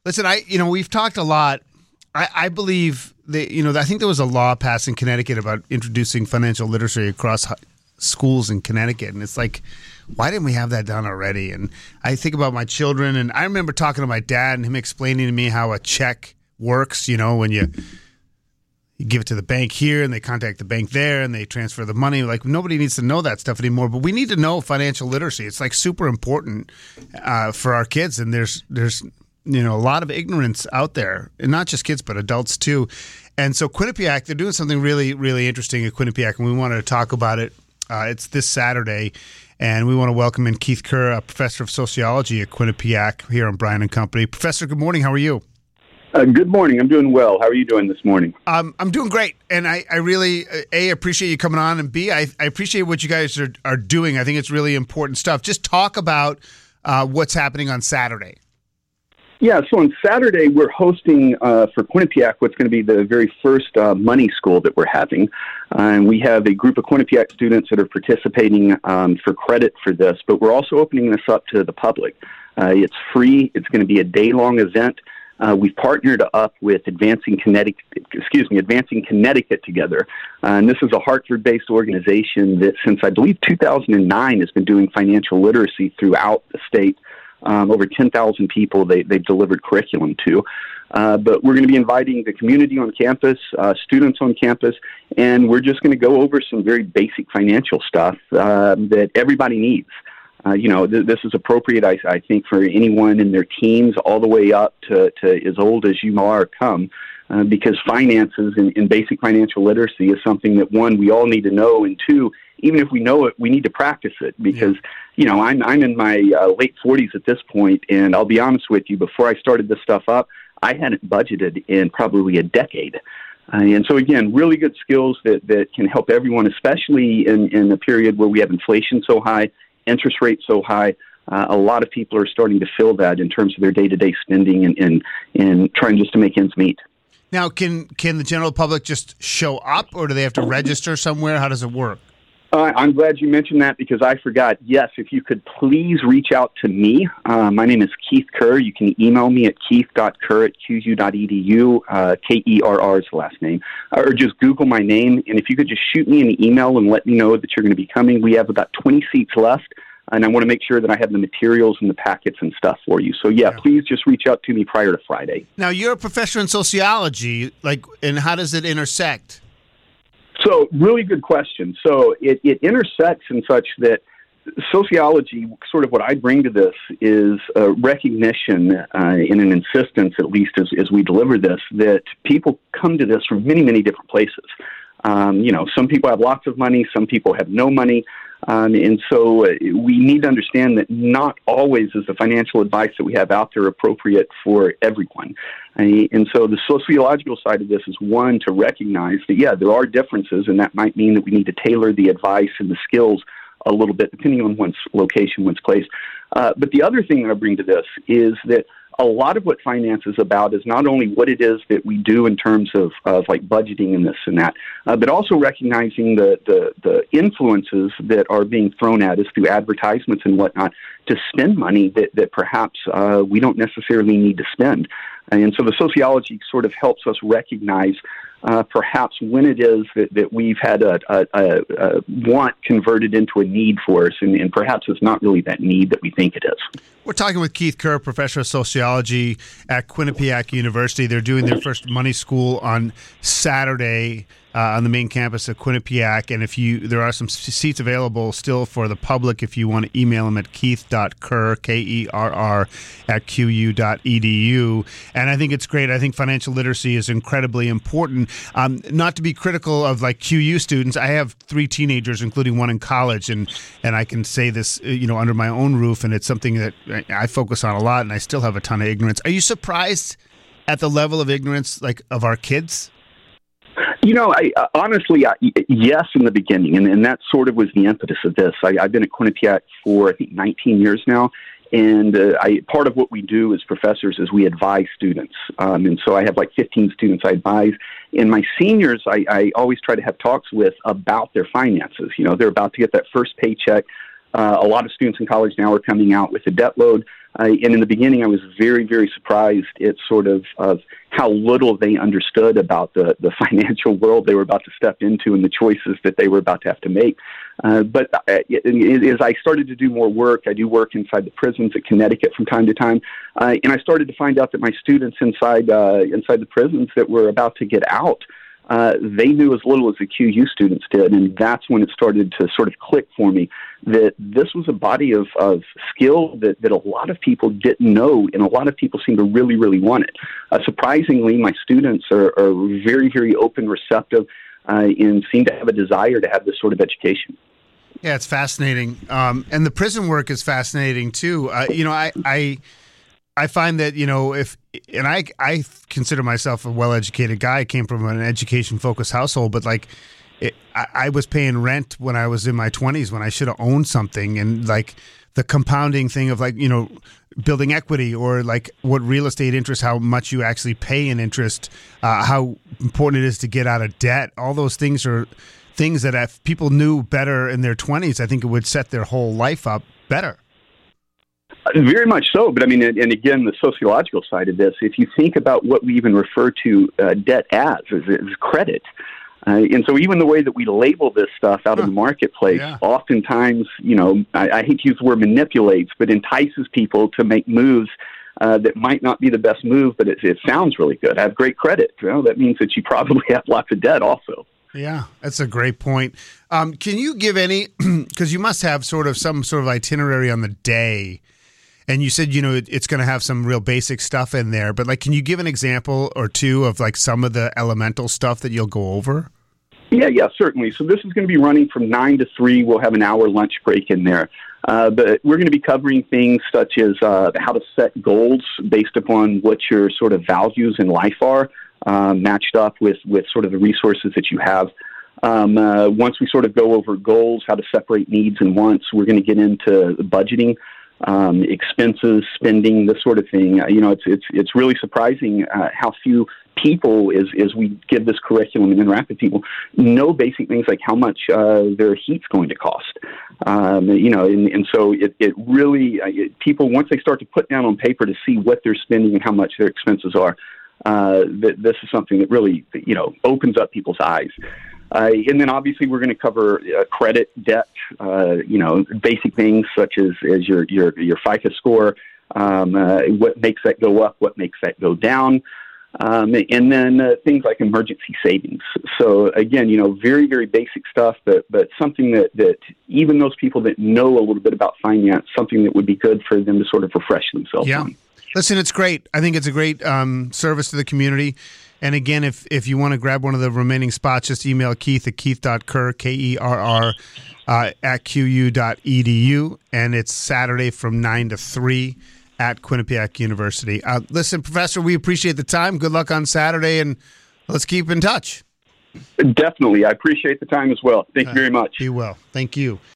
Listen, we've talked a lot. I believe that, I think there was a law passed in Connecticut about introducing financial literacy across schools in Connecticut. And it's like, why didn't we have that done already? And I think about my children, and I remember talking to my dad and him explaining to me how a check works, when you give it to the bank here and they contact the bank there and they transfer the money. Like, nobody needs to know that stuff anymore, but we need to know financial literacy. It's like super important for our kids. And there's a lot of ignorance out there, and not just kids, but adults too. And so Quinnipiac, they're doing something really, really interesting at Quinnipiac, and we wanted to talk about it. It's this Saturday, and we want to welcome in Keith Kerr, a professor of sociology at Quinnipiac here on Bryan & Company. Professor, good morning. How are you? Good morning. I'm doing well. How are you doing this morning? I'm doing great, and I really, A, appreciate you coming on, and B, I appreciate what you guys are doing. I think it's really important stuff. Just talk about what's happening on Saturday. Yeah, so on Saturday, we're hosting for Quinnipiac what's going to be the very first money school that we're having. And we have a group of Quinnipiac students that are participating for credit for this, but we're also opening this up to the public. It's free. It's going to be a day-long event. We've partnered up with Advancing Connecticut together. And this is a Hartford-based organization that since, I believe, 2009 has been doing financial literacy throughout the state. Over 10,000 people they've delivered curriculum to. But we're going to be inviting the community on campus, students on campus, and we're just going to go over some very basic financial stuff that everybody needs. This is appropriate, I think, for anyone in their teens all the way up to as old as you are come, because finances and basic financial literacy is something that, one, we all need to know, and two, even if we know it, we need to practice it because, I'm in my late 40s at this point, and I'll be honest with you, before I started this stuff up, I hadn't budgeted in probably a decade. And so, again, really good skills that can help everyone, especially in a period where we have inflation so high, interest rates so high. A lot of people are starting to feel that in terms of their day-to-day spending and trying just to make ends meet. Now, can the general public just show up, or do they have to register somewhere? How does it work? I'm glad you mentioned that because I forgot. Yes, if you could please reach out to me. My name is Keith Kerr. You can email me at keith.kerr@qu.edu. Kerr is the last name. Or just Google my name. And if you could just shoot me an email and let me know that you're going to be coming. We have about 20 seats left. And I want to make sure that I have the materials and the packets and stuff for you. So, please just reach out to me prior to Friday. Now, you're a professor in sociology, and how does it intersect? So, really good question. So, it intersects in such that sociology, sort of what I bring to this, is a recognition in an insistence, at least as we deliver this, that people come to this from many, many different places. Some people have lots of money, some people have no money. And so we need to understand that not always is the financial advice that we have out there appropriate for everyone. And so the sociological side of this is, one, to recognize that, there are differences, and that might mean that we need to tailor the advice and the skills a little bit, depending on one's location, one's place. But the other thing that I bring to this is that a lot of what finance is about is not only what it is that we do in terms of like budgeting and this and that, but also recognizing the influences that are being thrown at us through advertisements and whatnot to spend money that perhaps we don't necessarily need to spend. And so the sociology sort of helps us recognize perhaps when it is that we've had a want converted into a need for us, and perhaps it's not really that need that we think it is. We're talking with Keith Kerr, professor of sociology at Quinnipiac University. They're doing their first money school on Saturday on the main campus of Quinnipiac, and there are some seats available still for the public if you want to email them at keith.kerr, Kerr, @qu.edu. And I think it's great. I think financial literacy is incredibly important. Not to be critical of like QU students. I have 3 teenagers, including one in college, and I can say this, under my own roof, and it's something that I focus on a lot, and I still have a ton of ignorance. Are you surprised at the level of ignorance, like, of our kids? Honestly, yes, in the beginning, and that sort of was the impetus of this. I've been at Quinnipiac for, I think, 19 years now, and part of what we do as professors is we advise students. And so I have like 15 students I advise. And my seniors, I always try to have talks with about their finances. They're about to get that first paycheck. A lot of students in college now are coming out with a debt load. And in the beginning, I was very, very surprised at sort of how little they understood about the financial world they were about to step into and the choices that they were about to have to make. But as I started to do more work, I do work inside the prisons at Connecticut from time to time, and I started to find out that my students inside the prisons that were about to get out, they knew as little as the QU students did, and that's when it started to sort of click for me that this was a body of skill that a lot of people didn't know, and a lot of people seem to really, really want it. Surprisingly, my students are very, very open, receptive, and seem to have a desire to have this sort of education. Yeah, it's fascinating. And the prison work is fascinating, too. I find that, I consider myself a well-educated guy. I came from an education-focused household, but I was paying rent when I was in my 20s when I should have owned something. And the compounding thing of building equity or what real estate interest, how much you actually pay in interest, how important it is to get out of debt. All those things are things that if people knew better in their 20s, I think it would set their whole life up better. Very much so. But and again, the sociological side of this, if you think about what we even refer to debt as credit. And so even the way that we label this stuff out in the marketplace, oftentimes, I hate to use the word manipulates, but entices people to make moves that might not be the best move, but it sounds really good. I have great credit. That means that you probably have lots of debt also. Yeah, that's a great point. Can you give any, because you must have some sort of itinerary on the day, and you said, it's going to have some real basic stuff in there, but can you give an example or two of some of the elemental stuff that you'll go over? Yeah, certainly. So this is going to be running from 9 to 3. We'll have an hour lunch break in there. But we're going to be covering things such as how to set goals based upon what your sort of values in life are, matched up with sort of the resources that you have. Once we sort of go over goals, how to separate needs and wants, we're going to get into budgeting, expenses, spending, this sort of thing. It's really surprising how few people, as we give this curriculum and interact with people, know basic things like how much their heat's going to cost. And so it really, people, once they start to put down on paper to see what they're spending and how much their expenses are, this is something that really, opens up people's eyes. And then obviously we're going to cover credit, debt, basic things such as your FICO score, what makes that go up, what makes that go down, and then things like emergency savings. So again, very, very basic stuff, but something that even those people that know a little bit about finance, something that would be good for them to sort of refresh themselves on. Listen, it's great. I think it's a great service to the community. And again, if you want to grab one of the remaining spots, just email Keith at keith.kerr, Kerr, at qu.edu. And it's Saturday from 9 to 3 at Quinnipiac University. Listen, Professor, we appreciate the time. Good luck on Saturday, and let's keep in touch. Definitely. I appreciate the time as well. Thank you very much. Be well. Thank you.